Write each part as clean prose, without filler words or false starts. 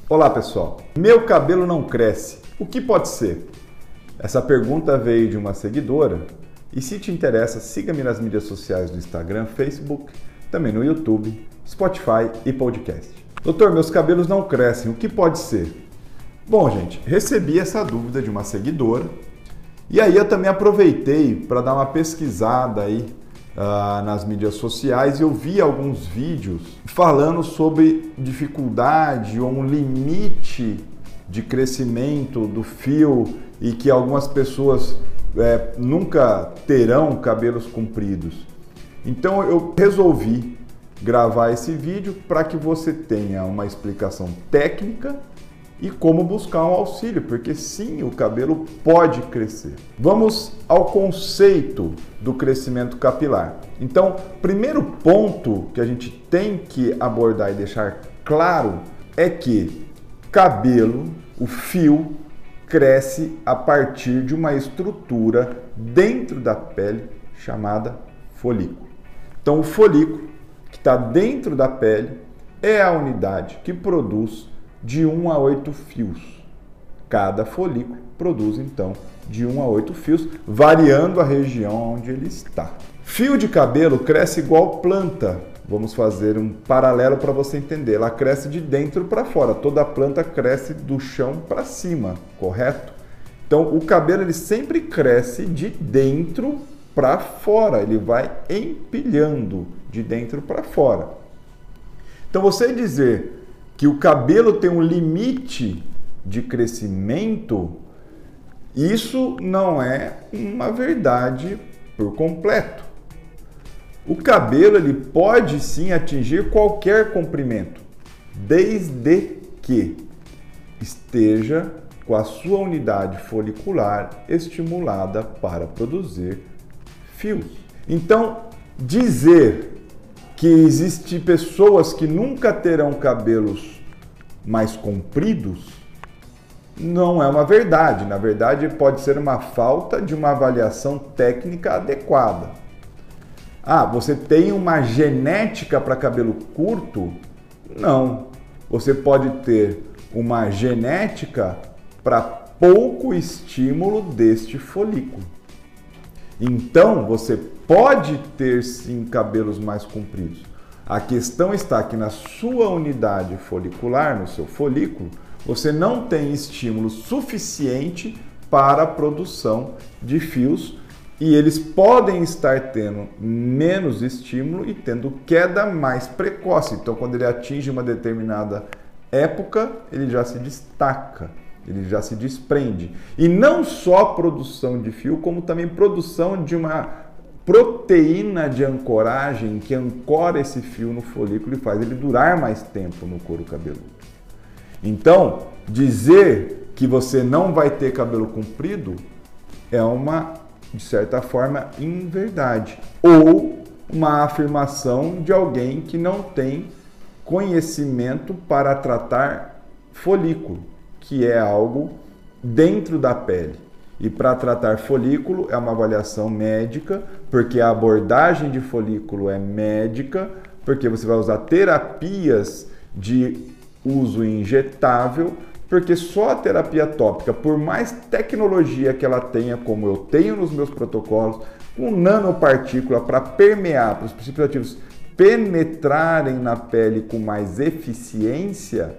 Olá pessoal, meu cabelo não cresce, o que pode ser? Essa pergunta veio de uma seguidora e se te interessa, siga-me nas mídias sociais do Instagram, Facebook, também no YouTube, Spotify e podcast. Doutor, meus cabelos não crescem, o que pode ser? Bom gente, recebi essa dúvida de uma seguidora e aí eu também aproveitei para dar uma pesquisada aí nas mídias sociais e eu vi alguns vídeos falando sobre dificuldade ou um limite de crescimento do fio e que algumas pessoas nunca terão cabelos compridos. Então eu resolvi gravar esse vídeo para que você tenha uma explicação técnica e como buscar um auxílio, porque sim, o cabelo pode crescer. Vamos ao conceito do crescimento capilar. Então, primeiro ponto que a gente tem que abordar e deixar claro é que cabelo, o fio, cresce a partir de uma estrutura dentro da pele chamada folículo. Então, o folículo que está dentro da pele é a unidade que produz de 1 a 8 fios. Cada folículo produz, então, de 1 a 8 fios, variando a região onde ele está. Fio de cabelo cresce igual planta. Vamos fazer um paralelo para você entender. Ela cresce de dentro para fora. Toda planta cresce do chão para cima, correto? Então, o cabelo ele sempre cresce de dentro para fora. Ele vai empilhando de dentro para fora. Então, você dizer que o cabelo tem um limite de crescimento, isso não é uma verdade por completo. O cabelo ele pode sim atingir qualquer comprimento, desde que esteja com a sua unidade folicular estimulada para produzir fios. Então, dizer que existem pessoas que nunca terão cabelos mais compridos não é uma verdade. Na verdade, pode ser uma falta de uma avaliação técnica adequada. Ah, você tem uma genética para cabelo curto? Não. Você pode ter uma genética para pouco estímulo deste folículo. Então, você pode ter sim cabelos mais compridos. A questão está que na sua unidade folicular, no seu folículo, você não tem estímulo suficiente para a produção de fios e eles podem estar tendo menos estímulo e tendo queda mais precoce. Então, quando ele atinge uma determinada época, ele já se destaca. Ele já se desprende. E não só produção de fio, como também produção de uma proteína de ancoragem que ancora esse fio no folículo e faz ele durar mais tempo no couro cabeludo. Então, dizer que você não vai ter cabelo comprido é uma, de certa forma, inverdade. Ou uma afirmação de alguém que não tem conhecimento para tratar folículo, que é algo dentro da pele. E para tratar folículo é uma avaliação médica, porque a abordagem de folículo é médica, porque você vai usar terapias de uso injetável, porque só a terapia tópica, por mais tecnologia que ela tenha, como eu tenho nos meus protocolos, com nanopartícula para permear, para os princípios ativos penetrarem na pele com mais eficiência,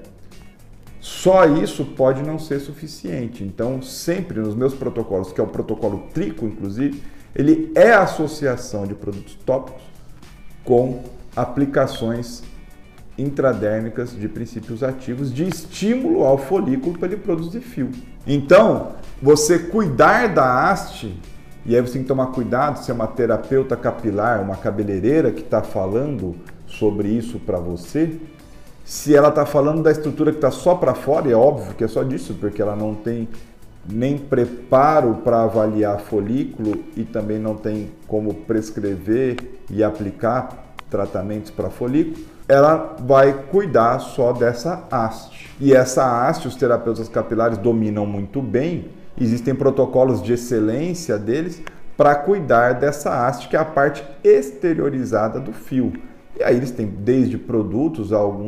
só isso pode não ser suficiente. Então, sempre nos meus protocolos, que é o protocolo Trico, inclusive, ele é a associação de produtos tópicos com aplicações intradérmicas de princípios ativos de estímulo ao folículo para ele produzir fio. Então, você cuidar da haste, e aí você tem que tomar cuidado se é uma terapeuta capilar, uma cabeleireira que está falando sobre isso para você, se ela está falando da estrutura que está só para fora, e é óbvio que é só disso, porque ela não tem nem preparo para avaliar folículo e também não tem como prescrever e aplicar tratamentos para folículo, ela vai cuidar só dessa haste. E essa haste, os terapeutas capilares dominam muito bem, existem protocolos de excelência deles para cuidar dessa haste, que é a parte exteriorizada do fio. E aí eles têm desde produtos a alguns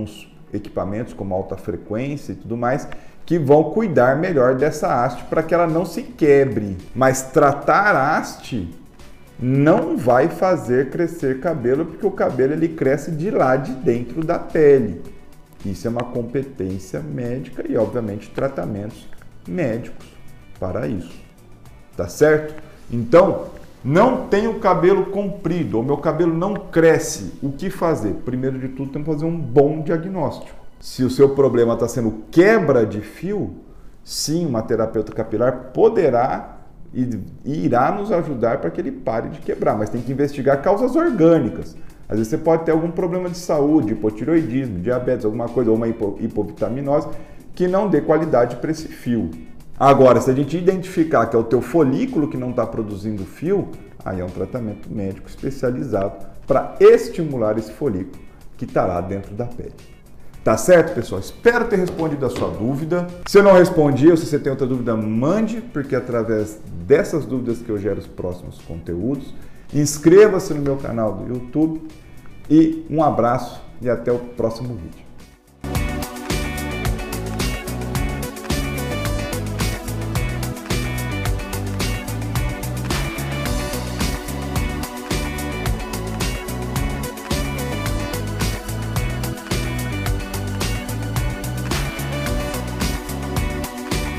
equipamentos como alta frequência e tudo mais, que vão cuidar melhor dessa haste para que ela não se quebre. Mas tratar a haste não vai fazer crescer cabelo, porque o cabelo ele cresce de lá de dentro da pele. Isso é uma competência médica e, obviamente, tratamentos médicos para isso. Tá certo? Então, não tenho cabelo comprido, ou meu cabelo não cresce. O que fazer? Primeiro de tudo, tem que fazer um bom diagnóstico. Se o seu problema está sendo quebra de fio, sim, uma terapeuta capilar poderá e irá nos ajudar para que ele pare de quebrar, mas tem que investigar causas orgânicas. Às vezes você pode ter algum problema de saúde, hipotireoidismo, diabetes, alguma coisa, ou uma hipovitaminose, que não dê qualidade para esse fio. Agora, se a gente identificar que é o teu folículo que não está produzindo fio, aí é um tratamento médico especializado para estimular esse folículo que está lá dentro da pele. Tá certo, pessoal? Espero ter respondido a sua dúvida. Se eu não respondi ou se você tem outra dúvida, mande, porque é através dessas dúvidas que eu gero os próximos conteúdos. Inscreva-se no meu canal do YouTube e um abraço e até o próximo vídeo.